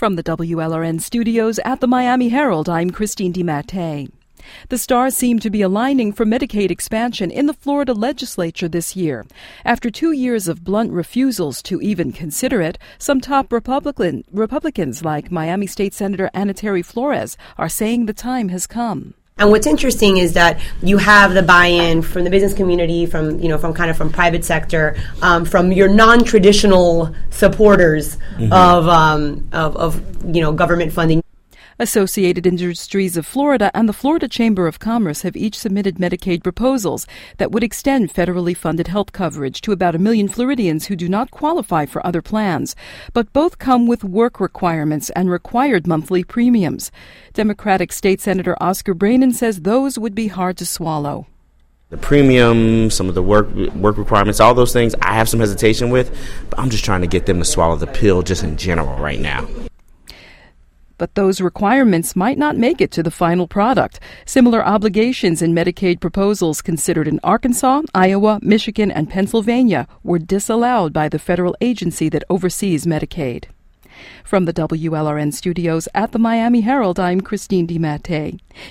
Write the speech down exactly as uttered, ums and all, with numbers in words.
From the W L R N studios at the Miami Herald, I'm Christine DiMattei. The stars seem to be aligning for Medicaid expansion in the Florida legislature this year. After two years of blunt refusals to even consider it, some top Republican, Republicans like Miami State Senator Ana Terry Flores are saying the time has come. And what's interesting is that you have the buy-in from the business community, from you know, from kind of from private sector, um, from your non-traditional supporters mm-hmm. of, um, of of you know government funding. Associated Industries of Florida and the Florida Chamber of Commerce have each submitted Medicaid proposals that would extend federally funded health coverage to about a million Floridians who do not qualify for other plans. But both come with work requirements and required monthly premiums. Democratic State Senator Oscar Brainin says those would be hard to swallow. The premium, some of the work work requirements, all those things I have some hesitation with, but I'm just trying to get them to swallow the pill just in general right now. But those requirements might not make it to the final product. Similar obligations in Medicaid proposals considered in Arkansas, Iowa, Michigan, and Pennsylvania were disallowed by the federal agency that oversees Medicaid. From the W L R N studios at the Miami Herald, I'm Christine DiMattei.